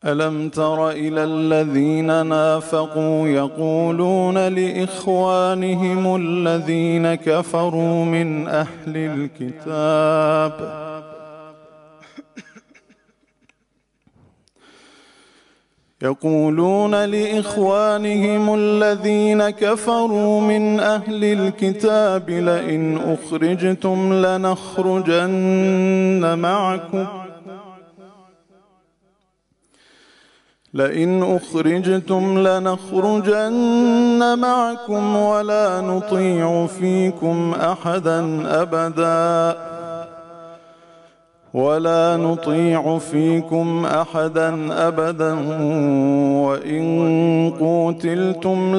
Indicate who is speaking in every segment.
Speaker 1: ألم تر إلى الذين نافقوا يقولون لإخوانهم الذين كفروا من أهل الكتاب لئن أخرجتم لنخرجن معكم ولا نطيع فيكم أحدا أبدا وإن قوتلتم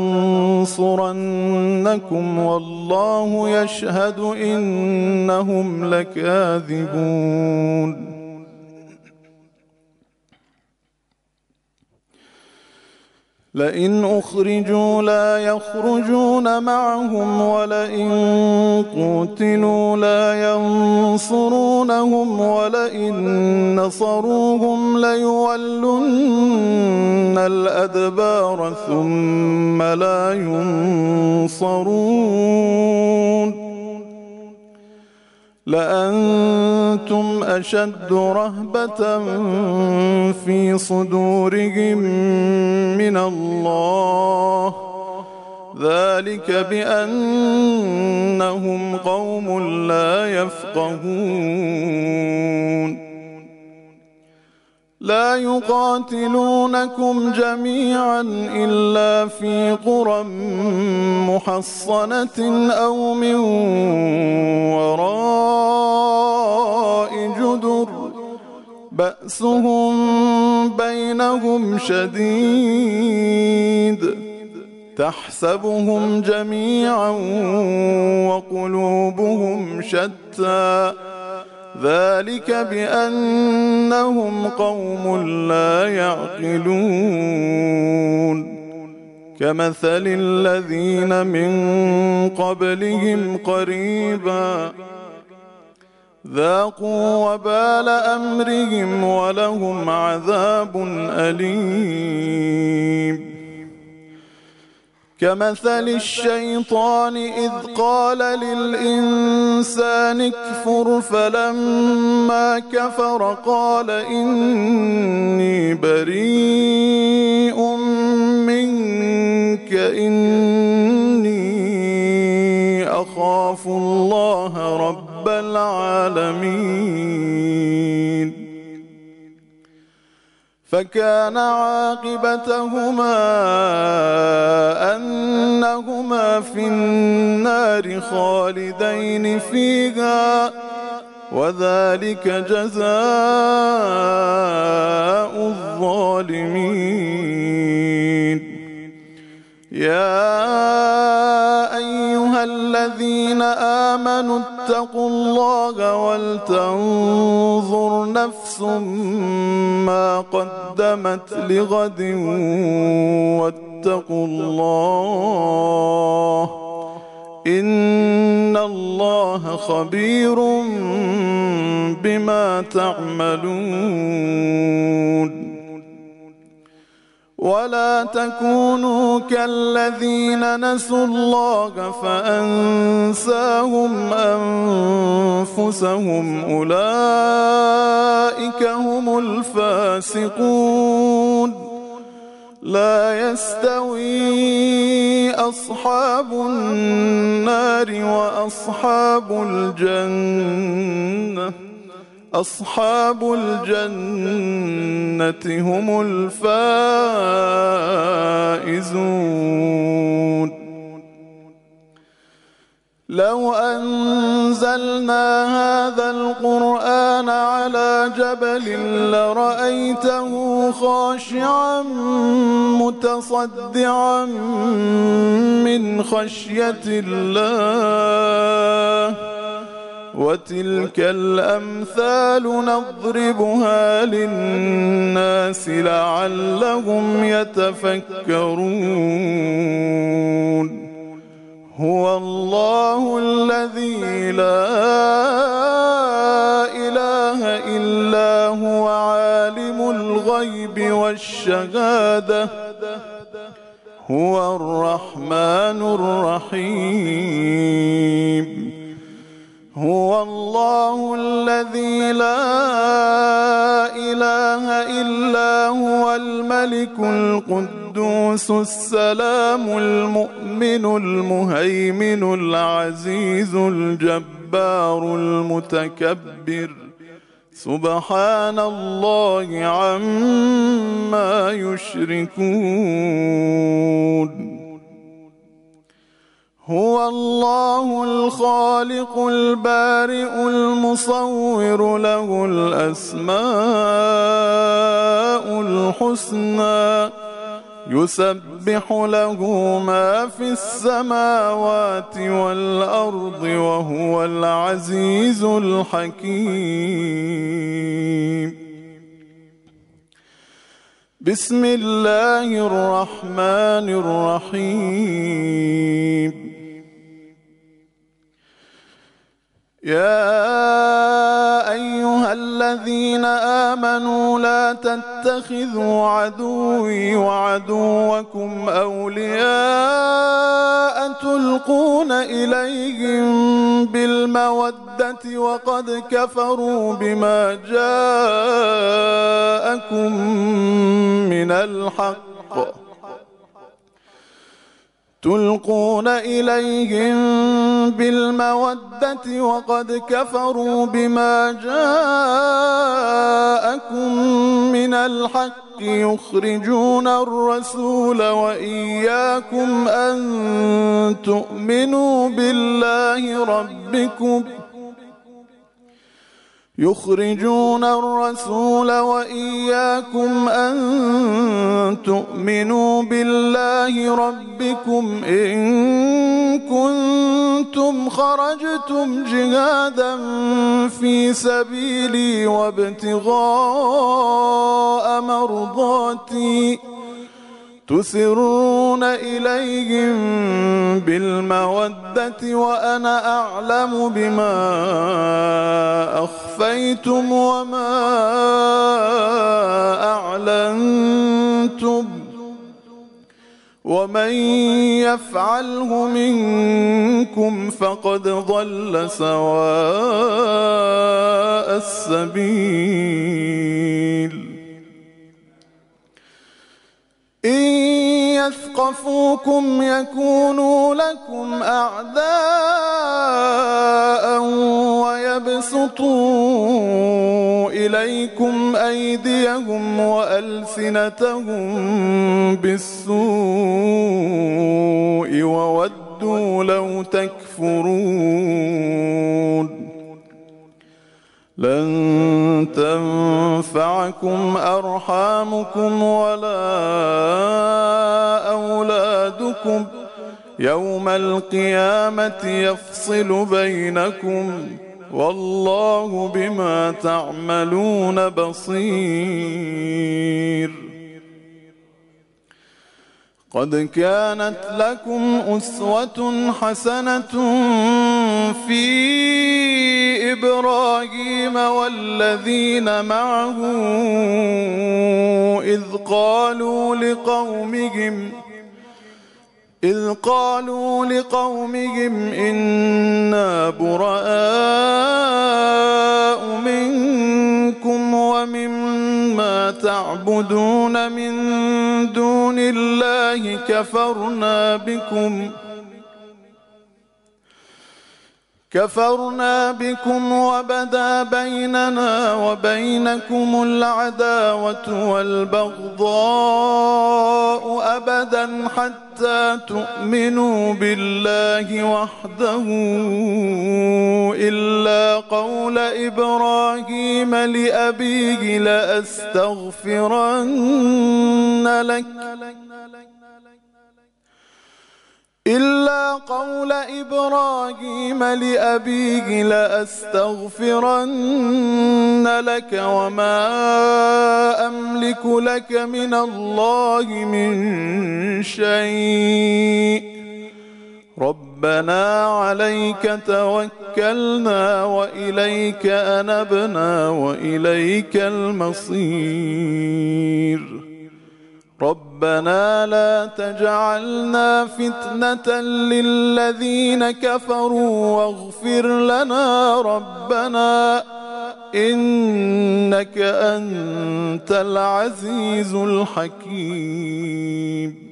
Speaker 1: لننصرنكم والله يشهد إنهم لكاذبون. لئن أخرجوا لا يخرجون معهم ولئن قوتلوا لا ينصرونهم ولئن نصروهم ليولن الأدبار ثم لا ينصرون. لأنتم أشد رهبة في صدورهم من الله ذلك بأنهم قوم لا يفقهون. لا يقاتلونكم جميعا إلا في قرى محصنة أو من وراء جدر بأسهم بينهم شديد تحسبهم جميعا وقلوبهم شتى ذلك بأنهم قوم لا يعقلون. كمثل الذين من قبلهم قريبا ذاقوا وبال أمرهم ولهم عذاب أليم. كمثل الشيطان إذ قال للإنسان اكفر فلما كفر قال إني بريء منك إني أخاف الله رب العالمين. فكان عاقبتهما أنهما في النار خالدين فيها وذلك جزاء الظالمين. يا أيها الذين آمنوا اتقوا الله ولتنظر نفس ما قدمت لغد واتقوا الله إن الله خبير بما تعملون. ولا تكونوا كالذين نسوا الله فأنساهم أنفسهم أولئك هم الفاسقون. لا يستوي أصحاب النار وأصحاب الجنة هم الفائزون. لو أنزلنا هذا القرآن على جبل لرأيته خاشعا متصدعا من خشية الله وتلك الأمثال نضربها للناس لعلهم يتفكرون. هو الله الذي لا إله إلا هو عالم عالم الغيب والشهادة هو الرحمن الرحيم هو الله الذي لا إله إلا هو الملك القدوس السلام المؤمن المهيمن العزيز الجبار المتكبر سبحان الله عما يشركون هو الله الخالق البارئ المصور له الأسماء الحسنى يسبح له ما في السماوات والأرض وهو العزيز الحكيم بسم الله الرحمن الرحيم يا أيها الذين آمنوا لا تتخذوا عدوي وعدوكم أولياء تلقون إليهم بالمودة وقد كفروا بما جاءكم من الحق تلقون إليهم بالمودة وقد كفروا بما جاءكم من الحق يخرجون الرسول وإياكم أن تؤمنوا بالله ربكم يخرجون الرسول وإياكم أن تؤمنوا بالله ربكم إن كنتم خرجتم جهادا في سبيلي وابتغاء مرضاتي تسرون إليهم بالمودة وأنا أعلم بما أخفيتم وما أعلنتم ومن يفعله منكم فقد ضل سواء السبيل إن يثقفوكم يكونوا لكم أعداء ويبسطوا إليكم أيديهم وألسنتهم بالسوء وودوا لو تكفرون لن تنفعكم أرحامكم ولا أولادكم يوم القيامة يفصل بينكم والله بما تعملون بصير قد كانت لكم أسوة حسنة في إبراهيم والذين معه إذ قالوا لقومهم إنا براء منكم ومما تعبدون من دون الله كفرنا بكم وبدا بيننا وبينكم العداوة والبغضاء أبدا حتى تؤمنوا بالله وحده إلا قول إبراهيم لأبيه لأستغفرن لك وما أملك لك من الله من شيء رب ربنا عليك توكلنا وإليك أنبنا وإليك المصير ربنا لا تجعلنا فتنة للذين كفروا واغفر لنا ربنا إنك أنت العزيز الحكيم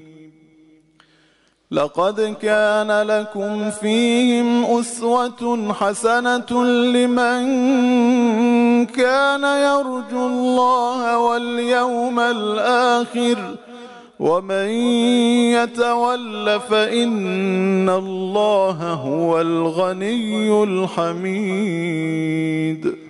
Speaker 1: لقد كان لكم فيهم أسوة حسنة لمن كان يرجو الله واليوم الآخر ومن يتول فإن الله هو الغني الحميد